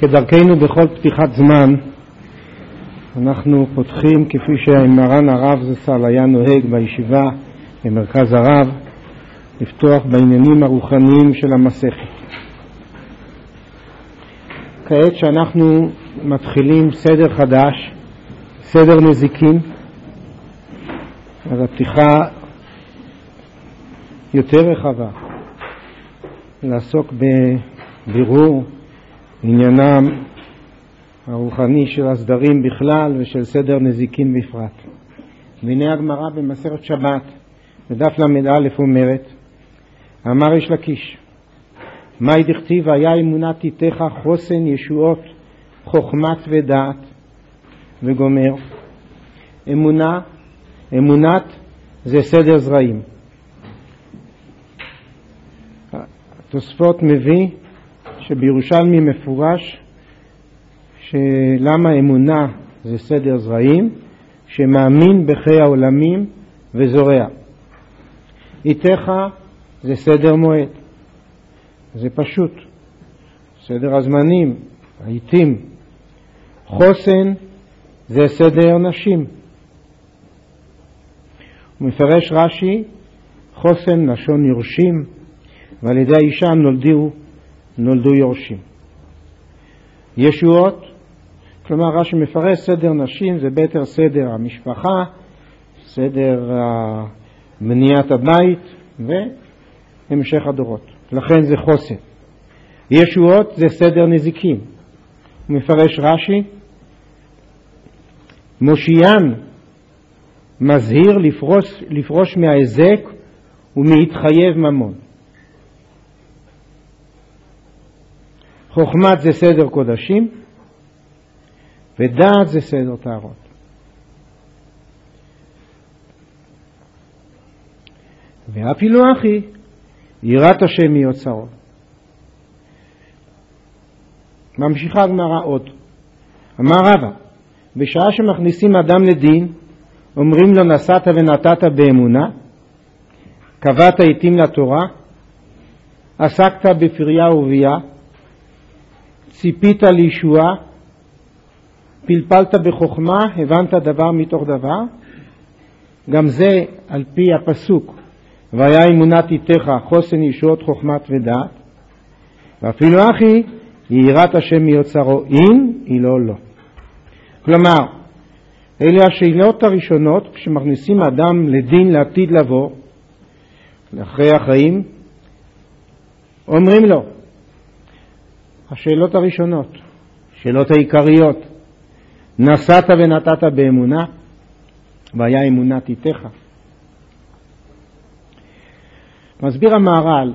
כדרכנו בכל פתיחת זמן, אנחנו פותחים כפי שמרן הרב זצ"ל היה נוהג בישיבה במרכז הרב, לפתוח בעניינים הרוחניים של המסכת. כעת שאנחנו מתחילים סדר חדש, סדר נזיקין, אז הפתיחה יותר רחבה, לעסוק בבירור עניינם הרוחני של הסדרים בכלל ושל סדר נזיקין בפרט. והנה הגמרא במסכת שבת בדף ל"א אומרת, אמר יש לקיש, מאי דכתיב היה אמונת איתך חוסן ישועות חוכמת ודעת, וגומר אמונת זה סדר זרעים. התוספות מביא שבירושלמי מפורש שלמה אמונה זה סדר זרעים, שמאמין בחיי העולמים וזורע. איתך זה סדר מועד, זה פשוט, סדר הזמנים, העיתים. חוסן זה סדר נשים. הוא מפרש רש"י, חוסן לשון יורשים, ועל ידי האישה נולדו יורשים. ישועות, כלומר רש"י מפרש סדר נשים זה ביתר סדר המשפחה, סדר בניית הבית והמשך הדורות, לכן זה חוסן. ישועות זה סדר נזיקין. הוא מפרש רש"י, מושיען מזהיר לפרוש מההזק ומהתחייב ממון. חוכמת זה סדר קודשים, ודעת זה סדר טהרות. ואפילו אחי יראת השם מיוצרו. ממשיכה הגמרא עוד, אמר רבא, בשעה שמכניסים אדם לדין אומרים לו נסעת ונתת באמונה, קבעת עיתים לתורה, עסקת בפריה ורבייה, ציפית לישועה, פלפלת בחוכמה, הבנת דבר מתוך דבר. גם זה על פי הפסוק, והיה אמונת איתך חוסן ישועות חוכמת ודעת. ואפילו אחי יראת השם מיוצרו, אם היא לא. כלומר, אלה השאלות הראשונות כשמכניסים אדם לדין לעתיד לבוא, לאחרי החיים, אומרים לו השאלות הראשונות, שאלות העיקריות, נסעת ונתת באמונה, והיה אמונת איתך. מסביר המהר"ל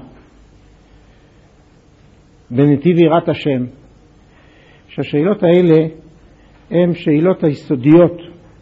בנתיב יראת השם שהשאלות האלה הן שאלות היסודיות,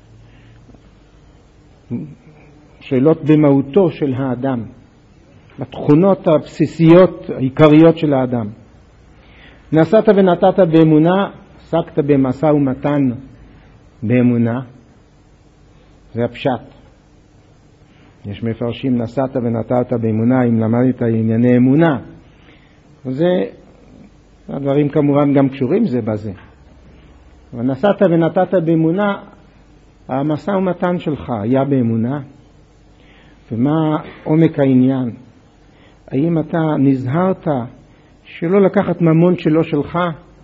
שאלות במהותו של האדם, בתכונות הבסיסיות העיקריות של האדם. נסעת ונתת באמונה, עסקת במשא ומתן באמונה, זה הפשט. יש מפרשים נסעת ונתת באמונה אם למדת ענייני אמונה. זה הדברים כמובן גם קשורים זה בזה. אבל נסעת ונתת באמונה, המשא ומתן שלך היה באמונה. ומה עומק העניין? האם אתה נזהרת שלא לקחת ממון שלא שלך?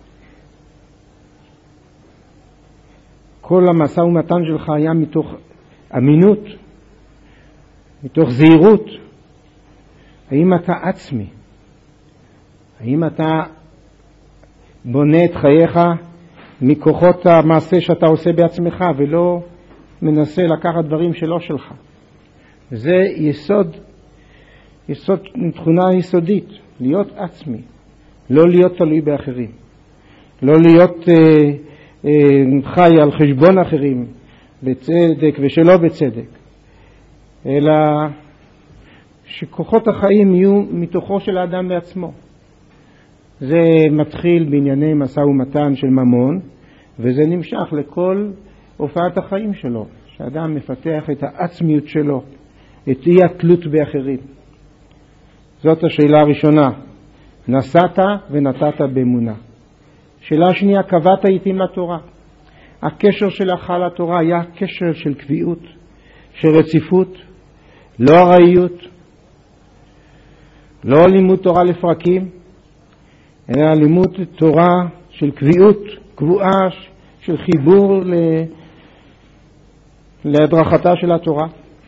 כל המשא ומתן שלך היה מתוך אמינות, מתוך זהירות. האם אתה עצמי? האם אתה בונה את חייך מכוחות המעשה שאתה עושה בעצמך ולא מנסה לקחת דברים שלא שלך? זה יסוד, תכונה יסודית, להיות עצמי, לא להיות תלוי באחרים, לא להיות חי על חשבון אחרים בצדק ושלא בצדק, אלא שכוחות החיים יהיו מתוכו של האדם בעצמו. זה מתחיל בענייני משא ומתן של ממון, וזה נמשך לכל הופעת החיים שלו, שאדם מפתח את העצמיות שלו, את אי התלות באחרים. זאת השאלה הראשונה, נסעת ונתת באמונה. שאלה שנייה, קבעת איתי לתורה. הקשר שלך לתורה היה קשר של קביעות, של רציפות, לא ארעיות, לא לימוד תורה לפרקים, אלא לימוד תורה של קביעות, קבועה, של חיבור להדרכתה של התורה.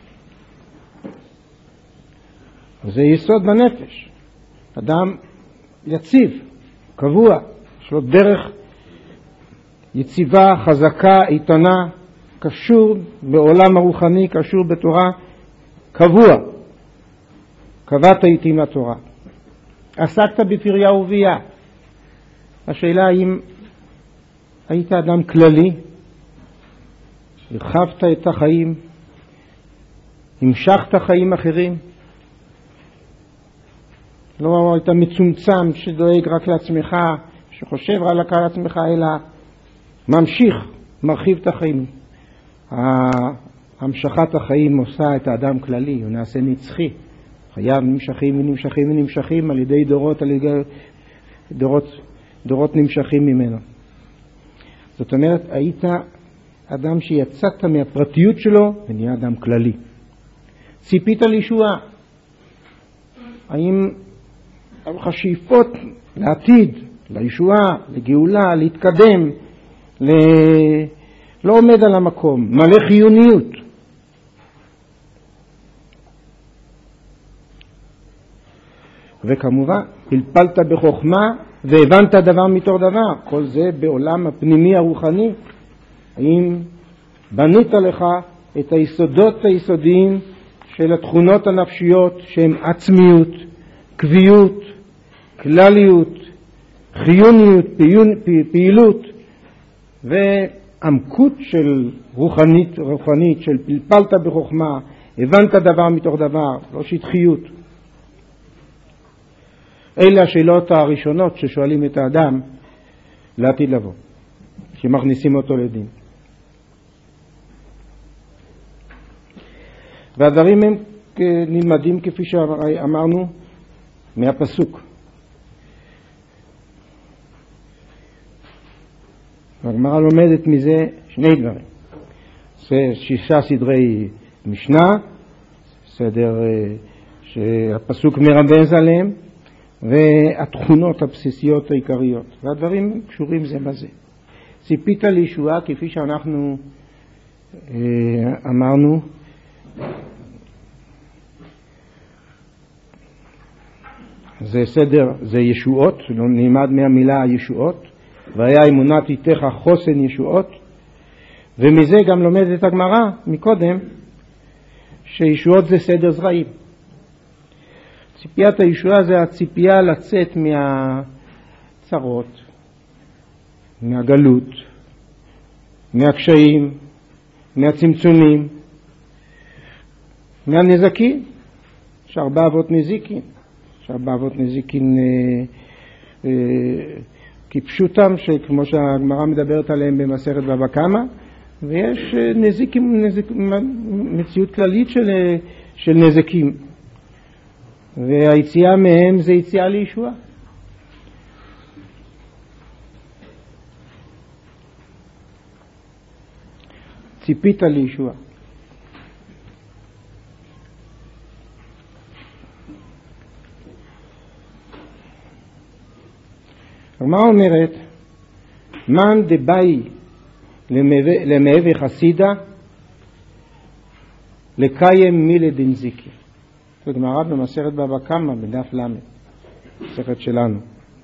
זה יסוד בנפש. אדם יציב, קבוע, יש לו דרך יציבה, חזקה, איתנה, קשור בעולם הרוחני, קשור בתורה, קבוע. קבעת איתי לתורה. עסקת בפריה ורבייה. השאלה האם היית אדם כללי, הרחבת את החיים, המשכת חיים אחרים, לא היית מצומצם שדואג רק לעצמך, שחושב רק על עצמך, אלא ממשיך, מרחיב את החיים. המשכת החיים עושה את האדם כללי, הוא נעשה נצחי. חייו נמשכים ונמשכים ונמשכים על ידי דורות, על ידי דורות נמשכים ממנו. זאת אומרת, היית אדם שיצאת מהפרטיות שלו ונהיה אדם כללי. ציפית לישועה. האם לך שאיפות לעתיד, לישועה, לגאולה, להתקדם, לא עומד על המקום, מלא חיוניות. וכמובן, פלפלת בחוכמה והבנת דבר מתוך דבר. כל זה בעולם הפנימי הרוחני. האם בנית לך את היסודות היסודיים של התכונות הנפשיות שהן עצמיות, קביעות, כלליות, חיוניות, פעילות ועמקות של רוחנית של פלפלת בחוכמה, הבנת דבר מתוך דבר, לא שטחיות. אלה השאלות הראשונות ששואלים את האדם לעתיד לבוא, שמכניסים אותו לדין. והדברים הם נלמדים כפי שאמרנו מהפסוק. הגמרא לומדת מזה שני דברים. זה 6 סדרי משנה, סדר שהפסוק מרמז עליהם, והתכונות הבסיסיות העיקריות. והדברים קשורים זה בזה. ציפית לישועה כפי שאנחנו אמרנו, זה סדר, זה ישועות, נלמד מהמילה ישועות, והיה אמונת איתך חוסן ישועות, ומזה גם לומדת הגמרא מקודם, שישועות זה סדר זרעים. ציפיית הישועה זה הציפייה לצאת מהצרות, מהגלות, מהקשיים, מהצמצומים, מהנזקים. יש 4 אבות נזיקין. יש 4 אבות נזיקין כפשוטם, כמו שהגמרא מדברת עליהם במסכת בבא קמא, ויש נזיקים, מציאות כללית של נזקים. והיציאה מהם זה יציאה לישועה. ציפית לישועה. הגמרא אומרת, מן דבאי למהווה חסידה לקיים מילי דנזיקי. זו גמרא במסכת בבא קמא בדף ל', מסכת שלנו.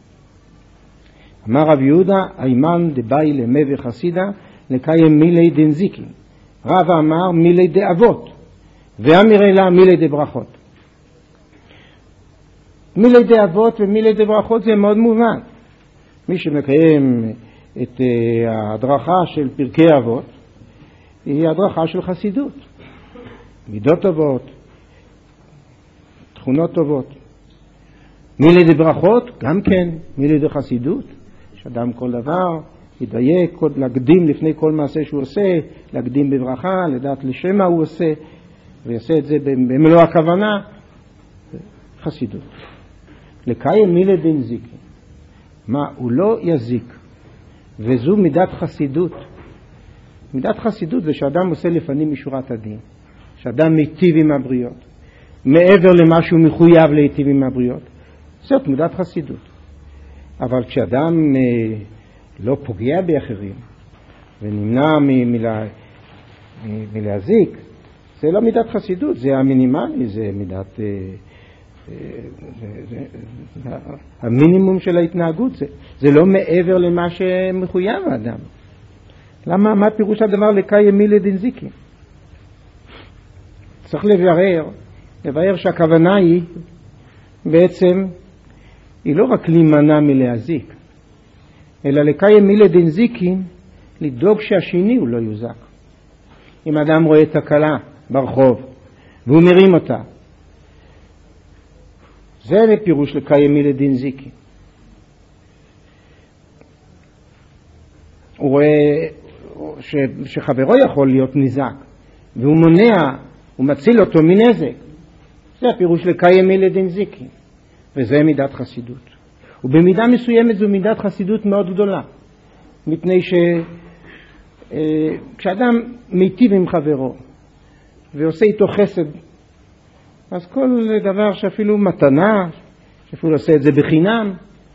אמר רב יהודה, איימן דבאי למהווה חסידה לקיים מילי דנזיקי. רב אמר מילי דאבות, ואמר לה מילי דברכות. מילי דאבות ומילי דברכות זה מאוד מובן. מי שמקיים את ההדרכה של פרקי אבות היא הדרכה של חסידות, מידות טובות, תכונות טובות. מילי דברכות גם כן מילי דחסידות, שאדם כל דבר ידייק, להקדים לפני כל מעשה שהוא עושה, להקדים בברכה, לדעת לשם מה הוא עושה, ויעשה את זה במלוא הכוונה. חסידות. לקיים מילי דנזיקי, מה הוא לא יזיק, וזו מידת חסידות. מידת חסידות זה שאדם עושה לפנים משורת הדין, שאדם מיטיב עם הבריות, מעבר למה שהוא מחויב להיטיב עם הבריות. זאת מידת חסידות. אבל כשאדם לא פוגע באחרים ונמנע מלהזיק, זה לא מידת חסידות, זה המינימלי, זה מידת המינימום של ההתנהגות, זה לא מעבר למה שמחויב האדם. למה? מה פירוש הדבר לקיים מילי דנזיקין? צריך לברר שהכוונה היא בעצם היא לא רק להימנע מלהזיק, אלא לקיים מילי דנזיקין, לדאוג שהשני הוא לא יוזק. אם אדם רואה תקלה ברחוב והוא מרים אותה, זה לפירוש לקיים מילי דנזיקין. הוא רואה שחברו יכול להיות נזק והוא מונע, הוא מציל אותו מנזק, זה הפירוש לקיים מילי דנזיקין, וזה מידת חסידות. ובמידה מסוימת זו מידת חסידות מאוד גדולה, מפני כשאדם מיטיב עם חברו ועושה איתו חסד, אז כל דבר שאפילו מתנה, שאפילו עושה את זה בחינם,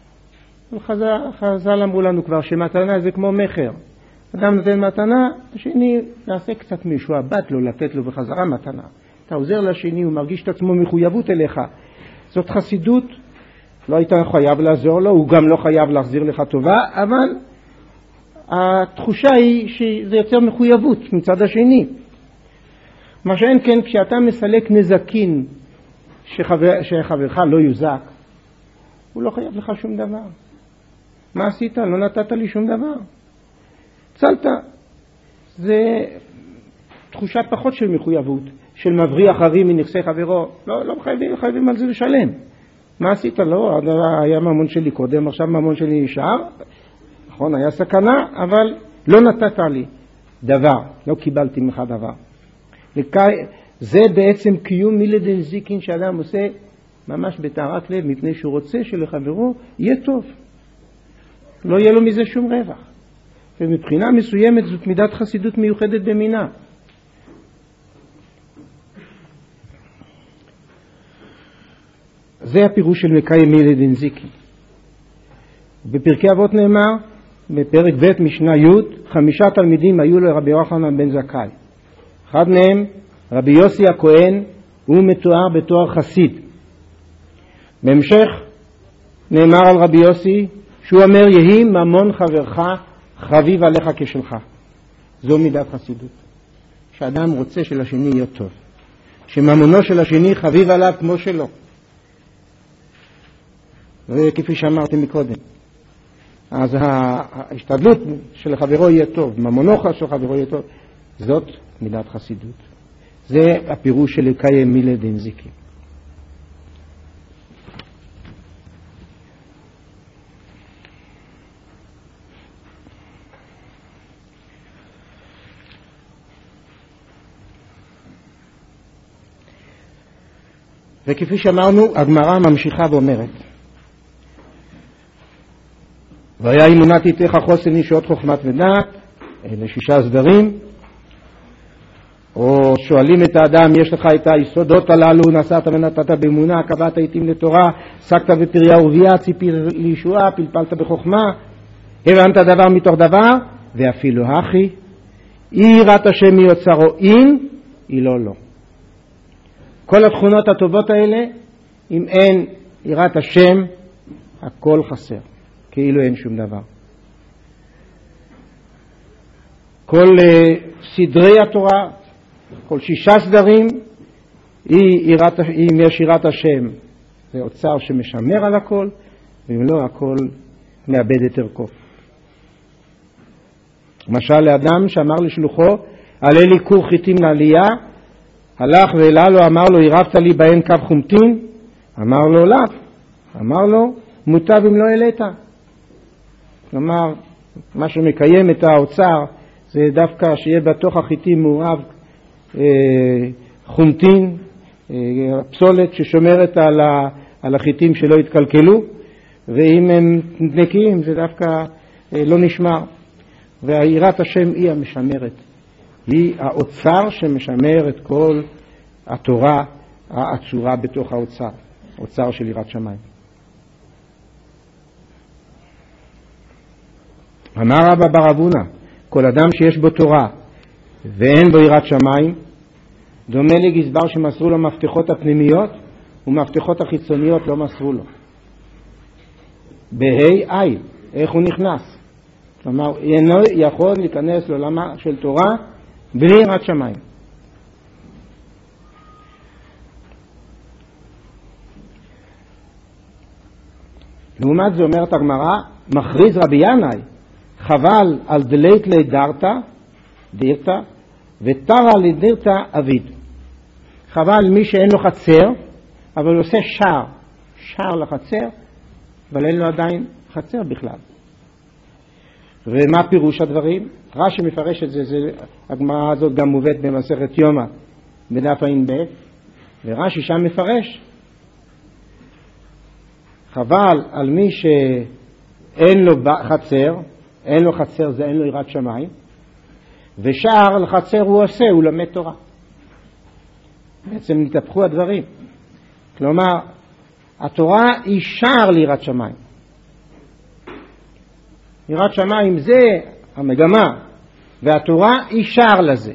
חז"ל אמרו לנו כבר שמתנה זה כמו מחר. אדם נותן מתנה, השני יעשה קצת משועבד לו, לתת לו בחזרה מתנה. אתה עוזר לשני, הוא מרגיש את עצמו מחויבות אליך. זאת חסידות, לא היית חייב לעזור לו, הוא גם לא חייב להחזיר לך טובה, אבל התחושה היא שזה יותר מחויבות מצד השני. מה שאין כן, כשאתה מסלק נזקין שחברך לא יוזק, הוא לא חייב לך שום דבר. מה עשית? לא נתת לי שום דבר. צלת. זה תחושה פחות של מחויבות, של מבריח הרים מנכסי חברו. לא חייבים על זה לשלם. מה עשית? לא, היה ממון שלי קודם, עכשיו ממון שלי נשאר. נכון, היה סכנה, אבל לא נתת לי דבר, לא קיבלתי ממך דבר. זה בעצם קיום מילי דנזיקין שאדם עושה ממש בטהרת לב, מפני שהוא רוצה שלחברו יהיה טוב, לא יהיה לו מזה שום רווח. ומבחינה מסוימת זאת מידת חסידות מיוחדת במינה. זה הפירוש של מקיים מילי דנזיקין. בפרקי אבות נאמר בפרק ב' משנה י' 5 תלמידים היו לרבי יוחנן בן זכאי. אחד מהם רבי יוסי הכהן, הוא מתואר בתואר חסיד. בהמשך נאמר על רבי יוסי שהוא אומר יהי ממון חברך חביב עליך כשלך. זו מידת חסידות, שאדם רוצה שלשני יהיה טוב, שממונו של השני חביב עליו כמו שלו, וכפי שאמרתי מקודם, אז ההשתדלות של חברו יהיה טוב, ממונו של חברו יהיה טוב, זאת מידת חסידות. זה הפירוש של לקיים מילי דנזיקין. וכפי שאמרנו, הגמרא ממשיכה ואומרת והיה אמונת איתך חוסן ישועות חוכמת ודעת, אלה 6 סדרים. או שואלים את האדם, יש לך את היסודות הללו, נסעת ונתת באמונה, קבעת עיתים לתורה, סקת ופריה ורבייה, ציפי לישועה, פלפלת בחוכמה, הבנת דבר מתוך דבר, ואפילו הכי יראת השם מיוצרו אין, היא לא. כל התכונות הטובות האלה, אם אין יראת השם, הכל חסר, כאילו אין שום דבר. כל סדרי התורה, כל 6 סדרים, אם יש יראת השם, זה אוצר שמשמר על הכל, ואם לא, הכל מאבד את ערכו. למשל לאדם שאמר לשלוחו, עלה לי כור חיטים לעלייה, הלך ואלה לו, אמר לו, עירבת לי בהן קו חומטין? אמר לו, לא. אמר לו, מוטב אם לא העלית. כלומר, מה שמקיים את האוצר, זה דווקא שיהיה בתוך החיטים מעורב חומטין, פסולת ששומרת על החיטים שלא יתקלקלו, ואם הם נקיים זה דווקא לא נשמר. ויראת השם היא המשמרת, היא האוצר שמשמר את כל התורה העצורה בתוך האוצר של יראת שמיים. אמר רבא בר אבונה, כל אדם שיש בו תורה ואין בו יראת שמיים, דומה לגזבר שמסרו לו מפתחות הפנימיות ומפתחות החיצוניות לא מסרו לו. בהי איל, איך הוא נכנס? כלומר, אינו יכול להיכנס לעולמה של תורה בלי יראת שמיים. לעומת זה אומרת הגמרא, מכריז רבי ינאי, חבל על דלית דירתא ותרא לדירתא אביד. חבל מי שאין לו חצר, אבל הוא עושה שער לחצר, אבל אין לו עדיין חצר בכלל. ומה פירוש הדברים? רש"י מפרש את זה, הגמרא הזאת גם מובאת במסכת יומא בדף ע"ב, ורש"י שם מפרש, חבל על מי שאין לו חצר, אין לו חצר זה אין לו יראת שמיים, ושער לחצר הוא עושה, הוא לומד תורה. בעצם נתהפכו הדברים. כלומר, התורה היא שער ליראת שמיים. יראת שמיים זה המגמה, והתורה היא שער לזה.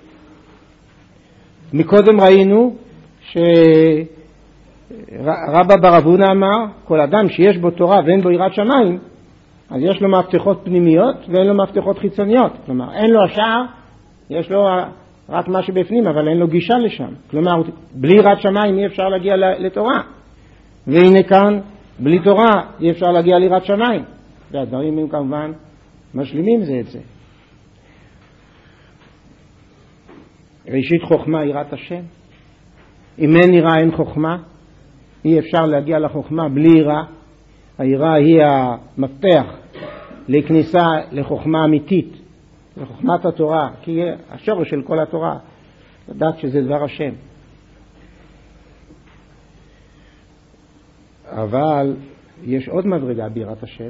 מקודם ראינו שרבא בר אבונה אמר, כל אדם שיש בו תורה ואין בו יראת שמיים, אז יש לו מפתחות פנימיות ואין לו מפתחות חיצוניות. כלומר, אין לו השער, יש לו רק מה שבפנים, אבל אין לו גישה לשם. כלומר, בלי יראת שמיים אי אפשר להגיע לתורה. והנה כאן, בלי תורה אי אפשר להגיע ליראת שמיים. והדברים הם כמובן משלימים זה את זה. ראשית חוכמה יראת השם. אם אין יראה אין חוכמה. אי אפשר להגיע לחוכמה בלי יראה. היראה היא המפתח לכניסה לחוכמה אמיתית, לחוכמת התורה, כי השורש של כל התורה, לדעת שזה דבר השם. אבל יש עוד מדרגה ביראת השם,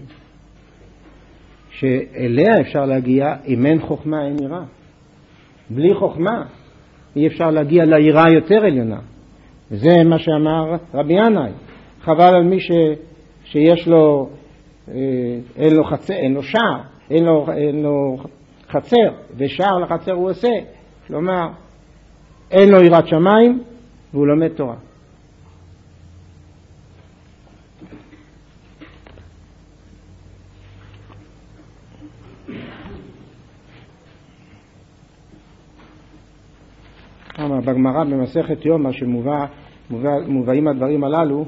שאליה אפשר להגיע אם אין חוכמה אין יראה. בלי חוכמה אי אפשר להגיע ליראה יותר עליונה. וזה מה שאמר רבי ינאי, חבל על מי שיש לו, אין לו חצר, אין לו שער, אין לו חצר, ושער לחצר הוא עושה. כלומר, אין לו יראת שמיים והוא לומד תורה. בגמרא במסכת יומא שמובאים הדברים הללו,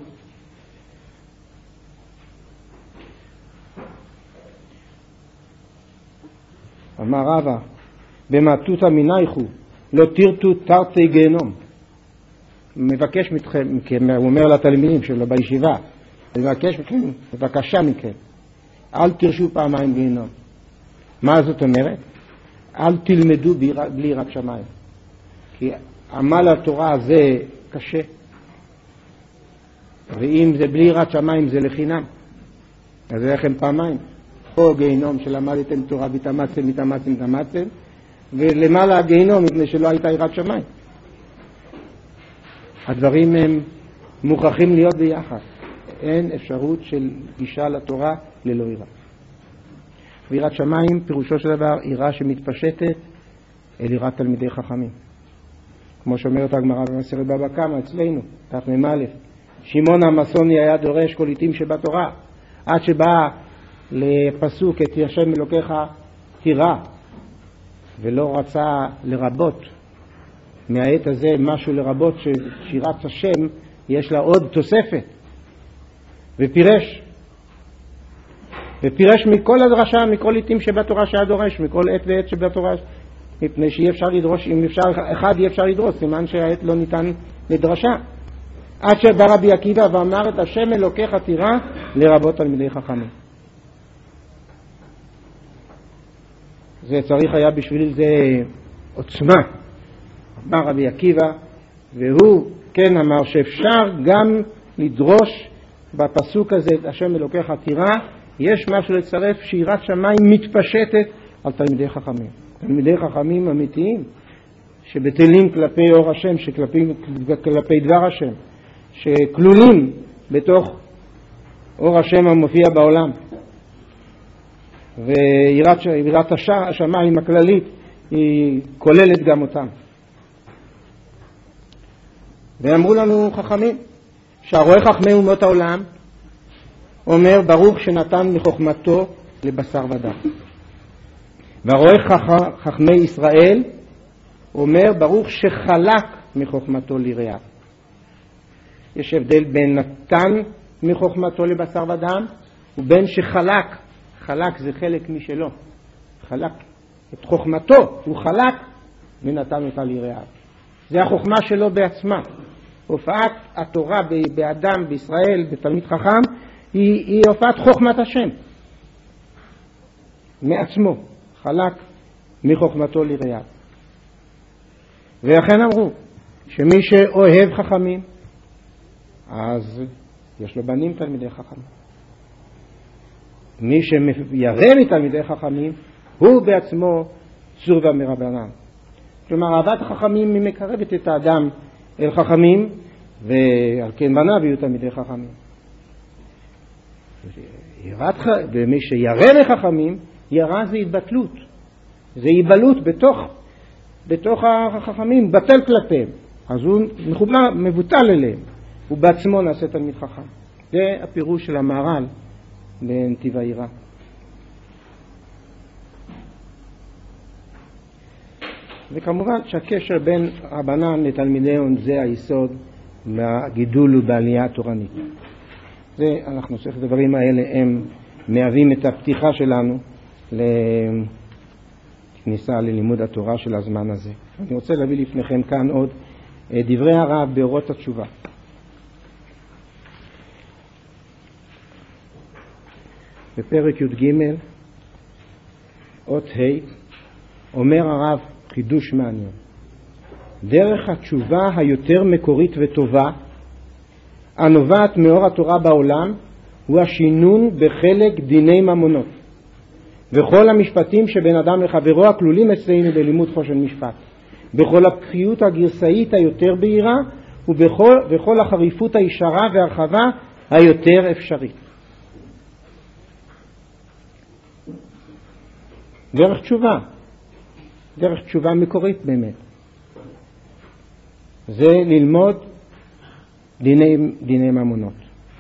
אמר רבא, במטותא מנייכו לא תרתו תרתי גיהנום. מבקש מכם, הוא אומר לתלמידים שלו בישיבה, מבקש מכם, בבקשה מכם, אל תרשו פעמיים גיהנום. מה זאת אומרת? אל תלמדו בלי יראת שמיים, כי עמל התורה זה קשה, ואם זה בלי יראת שמיים זה לחינם, אז זה לכם פעמיים. או גיהנום שלמדתם תורה והתאמצתם, ולמעלה הגיהנום מפני שלא הייתה יראת שמיים. הדברים הם מוכרחים להיות ביחד. אין אפשרות של גישה לתורה ללא יראה. ויראת שמיים פירושו של דבר יראה שמתפשטת אל יראת תלמידי חכמים. כמו שאומרת הגמרא במסכת בבא קמא אצלנו, תמ"א, שמעון המסוני היה דורש כל עיתים שבתורה, עד שבא לפסוק את השם אלוקיך תירא, ולא רצה לרבות מהעת הזה משהו לרבות, ששירת השם יש לה עוד תוספת, ופירש מכל הדרשה, מכל עיתים שבתורה שהיה דורש, מכל עת ועת שבתורה, מפני שאי אפשר לדרוש, אם אפשר אחד אי אפשר לדרוש, סימן שהעת לא ניתן לדרשה. עד שבא רבי עקיבא ואמר את השם אלוקיך תירא לרבות תלמידי חכמים. זה צריך היה בשביל זה עוצמה. אמר רבי עקיבא, והוא כן אמר שאפשר גם לדרוש בפסוק הזה את השם אלוקיך תירא יש משהו לצרף שירת שמיים מתפשטת על תלמידי חכמים. תלמידי חכמים אמיתיים שבטלים כלפי אור השם, כלפי דבר השם, שכלולים בתוך אור השם המופיע בעולם. ויראת השמיים הכללית היא כוללת גם אותם. ואמרו לנו חכמים שהרואה חכמי אומות העולם אומר ברוך שנתן מחוכמתו לבשר ודם, והרואה חכמי ישראל אומר ברוך שחלק מחוכמתו לרעיו. יש הבדל בין נתן מחוכמתו לבשר ודם ובין שחלק. חלק זה חלק משלו, חלק את חוכמתו, הוא חלק ונתן אותה לרעיו. זה החוכמה שלו בעצמה. הופעת התורה באדם, בישראל, בתלמיד חכם, היא הופעת חוכמת השם מעצמו, חלק מחוכמתו לרעיו. ולכן אמרו שמי שאוהב חכמים אז יש לו בנים תלמידי חכמים. מי שירא מתלמידי חכמים הוא בעצמו צור ומרבנן. כלומר אהבת החכמים היא מקרבת את האדם אל חכמים, ועל כן בניו יהיו תלמידי חכמים. ומי שירא לחכמים, ירא זה התבטלות, זה היבלות בתוך החכמים, בטל כלפיהם, אז הוא מבוטל אליהם, הוא בעצמו נעשה תלמיד חכם. זה הפירוש של המהר"ל בנתיב העירה. וכמובן שהקשר בין רבנן לתלמידיהם זה היסוד בגידול ובעלייה התורנית. זה אנחנו צריכים, הדברים האלה הם מהווים את הפתיחה שלנו לכניסה ללימוד התורה של הזמן הזה. אני רוצה להביא לפניכם כאן עוד דברי הרב באורות התשובה. בפרק י"ג אות ה' אומר הרב חידוש מעניין. דרך התשובה היותר מקורית וטובה הנובעת מאור התורה בעולם הוא השינון בחלק דיני ממונות וכל המשפטים שבין אדם לחברו הכלולים אצלנו בלימוד חושן משפט, בכל הבקיאות הגרסאית היותר בהירה ובכל החריפות הישרה והרחבה היותר אפשרית. דרך תשובה מקורית באמת זה ללמוד דיני ממונות,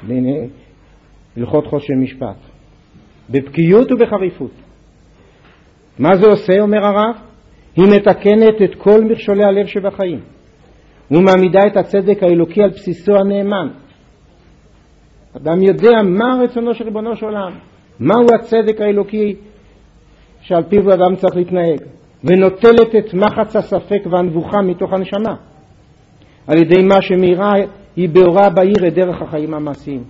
הלכות חושן משפט, בבקיאות ובחריפות. מה זה עושה, אומר הרב? היא מתקנת את כל מכשולי הלב שבחיים ומעמידה את הצדק האלוקי על בסיסו הנאמן. אדם יודע מה רצונו של ריבונו של עולם, מהו הצדק האלוקי שעל פיו אדם צריך להתנהג, ונוטלת את מחץ הספק והנבוכה מתוך הנשמה על ידי מה שמאירה היא באורה בעיר את דרך החיים המעשיים.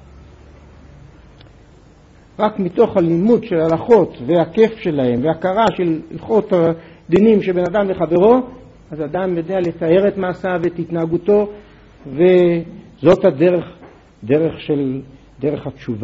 רק מתוך הלימוד של הלכות והכיף שלהם והכרה של הלכות הדינים שבין אדם לחברו, אז אדם יודע לתאר את מעשיו ואת התנהגותו, וזאת דרך התשובה.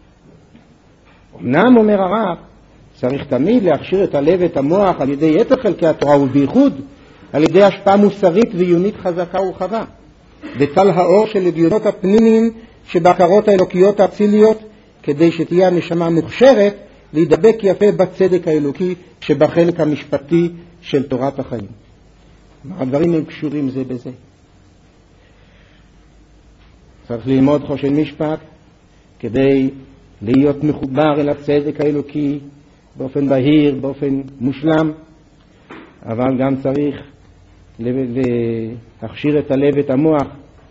אמנם אומר הרב צריך תמיד להכשיר את הלב ואת המוח על ידי יתר חלקי התורה ובייחוד על ידי השפעה מוסרית ועיונית חזקה ורחבה בצל האור של לגיונות הפנימיים שבהכרות האלוקיות האציליות, כדי שתהיה הנשמה מוכשרת להידבק יפה בצדק האלוקי שבחלק המשפטי של תורת החיים. הדברים הם קשורים זה בזה. צריך ללמוד חושן משפט כדי להיות מחובר אל הצדק האלוקי באופן בהיר, באופן מושלם, אבל גם צריך להכשיר את הלב ואת המוח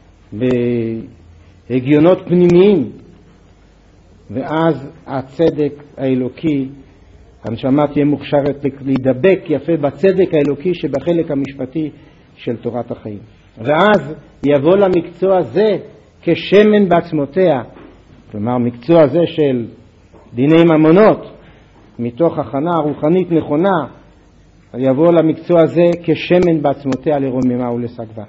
בהגיונות פנימיים, ואז הצדק האלוקי, הנשמה תהיה מוכשרת להידבק יפה בצדק האלוקי שבחלק המשפטי של תורת החיים. ואז יבוא למקצוע הזה כשמן בעצמותיה, כלומר מקצוע הזה של דיני ממונות מתוך הכנה רוחנית נכונה, יבוא למקצוע הזה כשמן בעצמותיה לרוממה ולסגבה.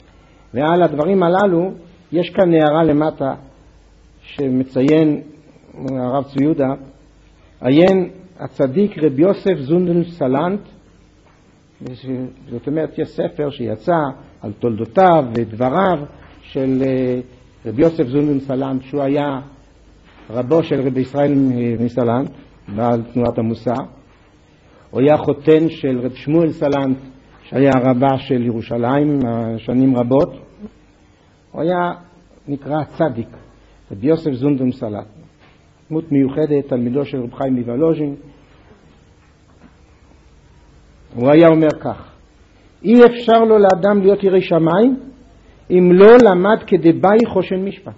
ועל הדברים הללו יש כאן הערה למטה שמציין הרב צבי יהודה, עיין הצדיק רבי יוסף זונדן סלנט, זאת אומרת יש ספר שיצא על תולדותיו ודבריו של רבי יוסף זונדן סלנט, שהוא היה רבו של רבי ישראל מסלנט, בעל תנועת המוסר. הוא היה חותן של רב שמואל סלנט, שהיה רבה של ירושלים שנים רבות. הוא היה נקרא צדיק, רבי יוסף זונדן סלנט, דמות מיוחדת, תלמידו של רב חיים מוולוז'ין. הוא היה אומר כך: אי אפשר לו לאדם להיות ירא שמיים אם לא למד כדבעי חושן משפט.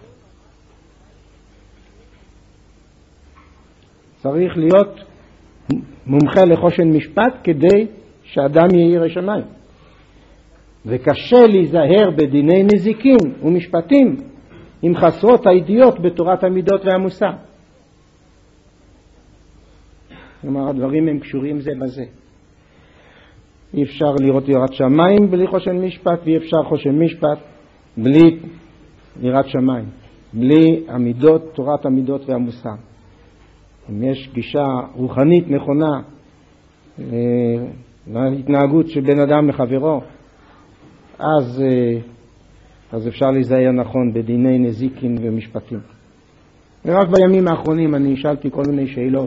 צריך להיות מומחה לחושן משפט כדי שאדם יהיה ירא שמיים. וקשה להיזהר בדיני נזיקין ומשפטים אם חסרות הידיעות בתורת המידות והמוסר. כלומר, הדברים הם קשורים זה בזה. אי אפשר לראות יראת שמיים בלי חושן משפט, ואי אפשר חושן משפט בלי יראת שמיים, בלי המידות, תורת המידות והמוסר. אם יש גישה רוחנית נכונה להתנהגות של בן אדם לחברו, אז אפשר להיזהר נכון בדיני נזיקין ומשפטים. ורק בימים האחרונים אני שאלתי כל מיני שאלות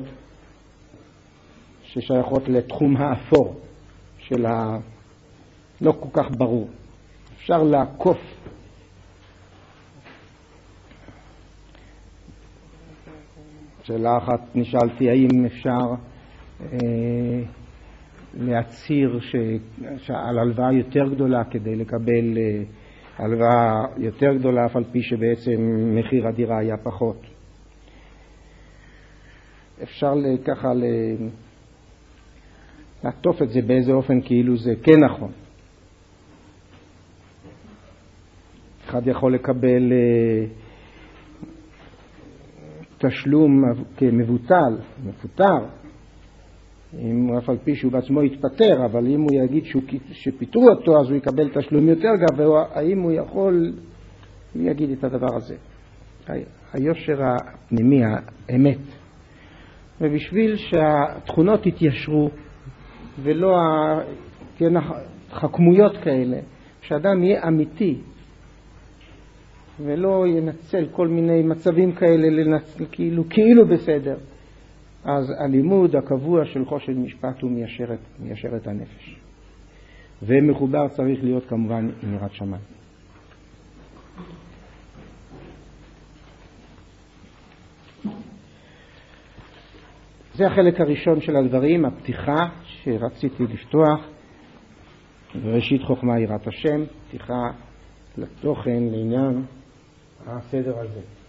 ששייכות לתחום האפור של לא כל כך ברור. אפשר לעקוף שאלה אחת נשאלתי, האם אפשר להצהיר על הלוואה יותר גדולה כדי לקבל הלוואה יותר גדולה, אף על פי שבעצם מחיר הדירה היה פחות. אפשר ככה לעטוף את זה באיזה אופן כאילו זה כן נכון. אחד יכול לקבל תשלום כמבוטל, מפוטר, אם אף על פי שהוא בעצמו יתפטר, אבל אם הוא יגיד שפיטרו אותו אז הוא יקבל תשלום יותר גבוה, האם הוא יכול להגיד את הדבר הזה? היושר הפנימי, האמת. ובשביל שהתכונות יתיישרו ולא חכמויות כאלה, שאדם יהיה אמיתי ולא ינצל כל מיני מצבים כאלה לנצל כאילו בסדר, אז הלימוד הקבוע של חושן משפט הוא מיישר את הנפש, ומחובר צריך להיות כמובן עם יראת שמיים. זה החלק הראשון של הדברים, הפתיחה שרציתי לפתוח. ראשית חוכמה יראת השם, פתיחה לתוכן לעניין הסדר הזה.